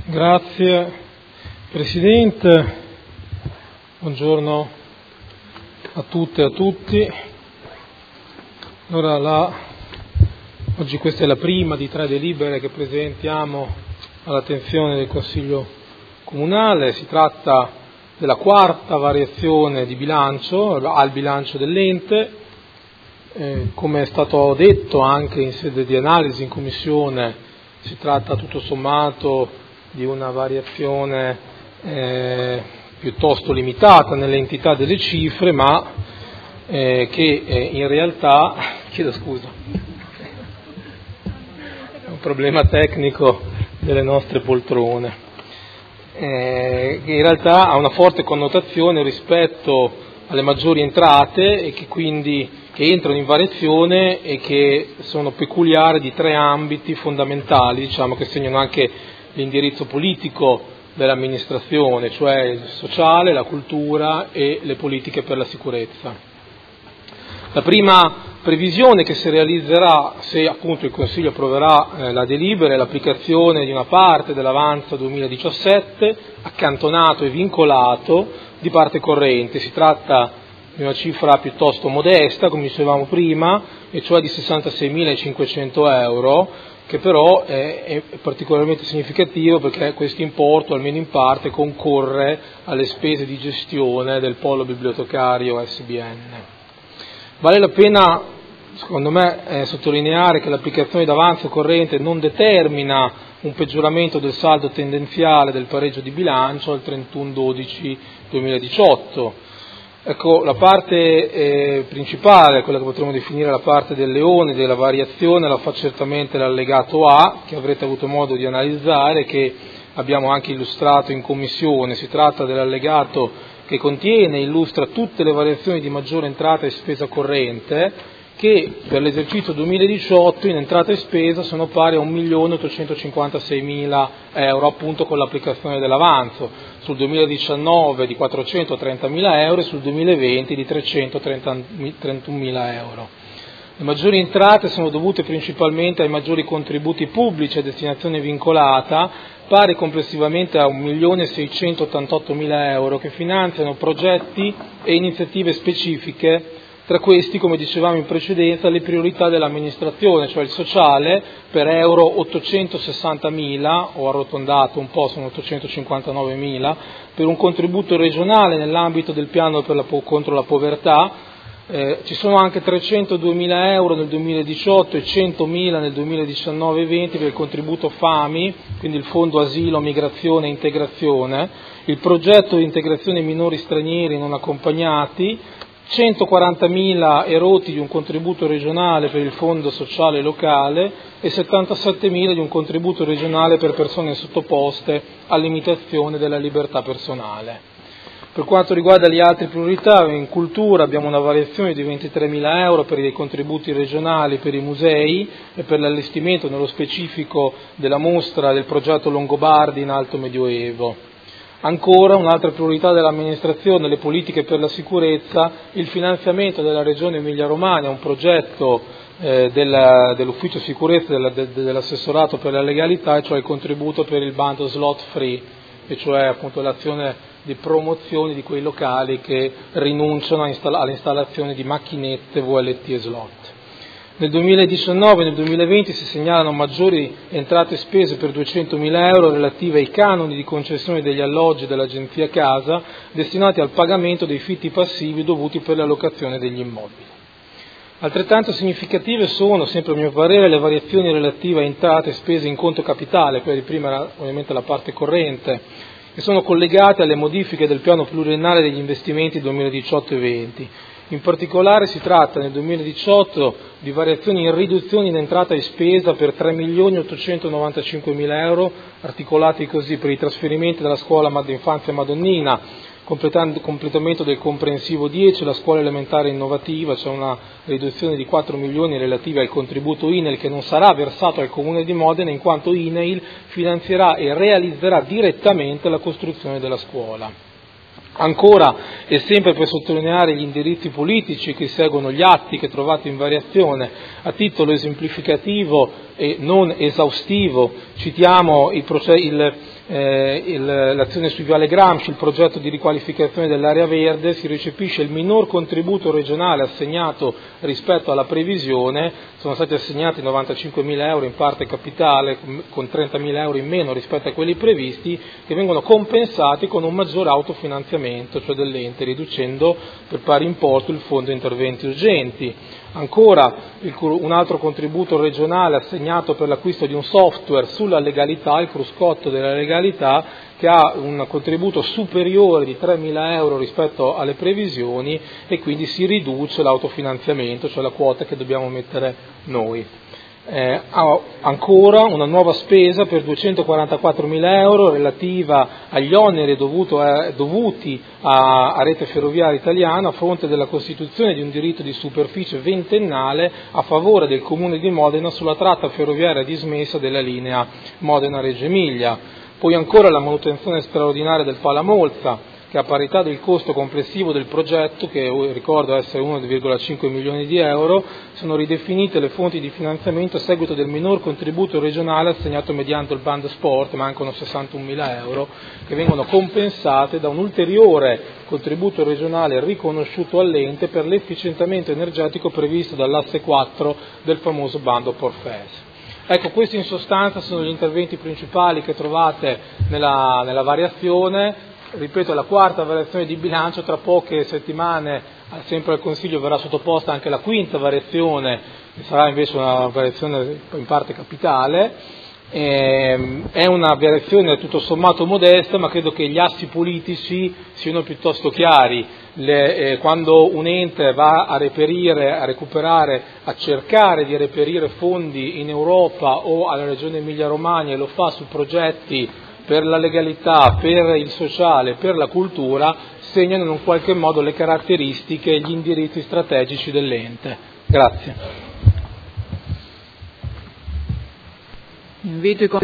Grazie Presidente, buongiorno a tutte e a tutti. Allora, oggi questa è la prima di 3 delibere che presentiamo all'attenzione del Consiglio Comunale. Si tratta della 4ª variazione di bilancio, al bilancio dell'ente. Come è stato detto anche in sede di analisi in Commissione, si tratta tutto sommato di una variazione piuttosto limitata nell'entità delle cifre, ma che in realtà, chiedo scusa, è un problema tecnico delle nostre poltrone, che in realtà ha una forte connotazione rispetto alle maggiori entrate e che quindi entrano in variazione e che sono peculiari di 3 ambiti fondamentali, che segnano anche l'indirizzo politico dell'amministrazione, cioè il sociale, la cultura e le politiche per la sicurezza. La prima previsione che si realizzerà se appunto il Consiglio approverà la delibera è l'applicazione di una parte dell'avanzo 2017 accantonato e vincolato di parte corrente. Si tratta di una cifra piuttosto modesta, come dicevamo prima, e cioè di 66.500 euro, che però è particolarmente significativo perché questo importo, almeno in parte, concorre alle spese di gestione del polo bibliotecario SBN. Vale la pena, secondo me, sottolineare che l'applicazione d'avanzo corrente non determina un peggioramento del saldo tendenziale del pareggio di bilancio al 31/12/2018. Ecco, la parte principale, quella che potremmo definire la parte del leone della variazione, la fa certamente l'allegato A, che avrete avuto modo di analizzare, che abbiamo anche illustrato in Commissione. Si tratta dell'allegato che contiene e illustra tutte le variazioni di maggiore entrata e spesa corrente, che per l'esercizio 2018 in entrata e spesa sono pari a 1.856.000 euro, appunto con l'applicazione dell'avanzo, sul 2019 di 430.000 euro e sul 2020 di 331.000 euro. Le maggiori entrate sono dovute principalmente ai maggiori contributi pubblici a destinazione vincolata, pari complessivamente a 1.688.000 euro, che finanziano progetti e iniziative specifiche. Tra questi, come dicevamo in precedenza, le priorità dell'amministrazione, cioè il sociale per euro 860.000, ho arrotondato un po', sono 859.000, per un contributo regionale nell'ambito del piano contro la povertà. Ci sono anche 302.000 euro nel 2018 e 100.000 nel 2019-20 per il contributo FAMI, quindi il Fondo Asilo, Migrazione e Integrazione, il progetto di integrazione minori stranieri non accompagnati, 140.000 erotti di un contributo regionale per il Fondo Sociale Locale e 77.000 di un contributo regionale per persone sottoposte a limitazione della libertà personale. Per quanto riguarda le altre priorità, in cultura abbiamo una variazione di 23.000 euro per i contributi regionali per i musei e per l'allestimento nello specifico della mostra del progetto Longobardi in Alto Medioevo. Ancora un'altra priorità dell'amministrazione, le politiche per la sicurezza, il finanziamento della Regione Emilia-Romagna, un progetto dell'Ufficio Sicurezza dell'Assessorato per la Legalità, e cioè il contributo per il bando slot free, e cioè appunto l'azione di promozione di quei locali che rinunciano all'installazione di macchinette VLT e slot. Nel 2019 e nel 2020 si segnalano maggiori entrate e spese per 200.000 euro relative ai canoni di concessione degli alloggi dell'Agenzia Casa destinati al pagamento dei fitti passivi dovuti per la locazione degli immobili. Altrettanto significative sono, sempre a mio parere, le variazioni relative a entrate e spese in conto capitale, quella di prima era ovviamente la parte corrente, che sono collegate alle modifiche del piano pluriennale degli investimenti 2018 e 2020. In particolare si tratta nel 2018 di variazioni in riduzioni in entrata e spesa per 3.895.000 euro, articolati così: per i trasferimenti della scuola Infanzia Madonnina, completamento del comprensivo 10, la scuola elementare innovativa, c'è una riduzione di 4 milioni relativa al contributo INEL che non sarà versato al Comune di Modena in quanto INEIL finanzierà e realizzerà direttamente la costruzione della scuola. Ancora, e sempre per sottolineare gli indirizzi politici che seguono gli atti che trovate in variazione, a titolo esemplificativo e non esaustivo, citiamo l'azione su Viale Gramsci, il progetto di riqualificazione dell'area verde, si recepisce il minor contributo regionale assegnato rispetto alla previsione, sono stati assegnati 95.000 euro in parte capitale con 30.000 euro in meno rispetto a quelli previsti, che vengono compensati con un maggiore autofinanziamento, cioè dell'ente, riducendo per pari importo il fondo interventi urgenti. Ancora un altro contributo regionale assegnato per l'acquisto di un software sulla legalità, il cruscotto della legalità, che ha un contributo superiore di 3.000 euro rispetto alle previsioni e quindi si riduce l'autofinanziamento, cioè la quota che dobbiamo mettere noi. Ancora una nuova spesa per 244.000 euro relativa agli oneri dovuti a Rete Ferroviaria Italiana a fronte della costituzione di un diritto di superficie ventennale a favore del Comune di Modena sulla tratta ferroviaria dismessa della linea Modena-Reggio Emilia. Poi ancora la manutenzione straordinaria del Palamolza, che a parità del costo complessivo del progetto, che ricordo essere 1,5 milioni di euro, sono ridefinite le fonti di finanziamento a seguito del minor contributo regionale assegnato mediante il bando sport, mancano 61.000 euro, che vengono compensate da un ulteriore contributo regionale riconosciuto all'ente per l'efficientamento energetico previsto dall'asse 4 del famoso bando Porfes. Ecco, questi in sostanza sono gli interventi principali che trovate nella variazione. Ripeto, la quarta variazione di bilancio, tra poche settimane, sempre al Consiglio verrà sottoposta anche la quinta variazione, che sarà invece una variazione in parte capitale. È una variazione tutto sommato modesta, ma credo che gli assi politici siano piuttosto chiari. Quando un ente va a recuperare, a cercare di reperire fondi in Europa o alla Regione Emilia-Romagna e lo fa su progetti per la legalità, per il sociale, per la cultura, segnano in un qualche modo le caratteristiche e gli indirizzi strategici dell'ente. Grazie. Invito i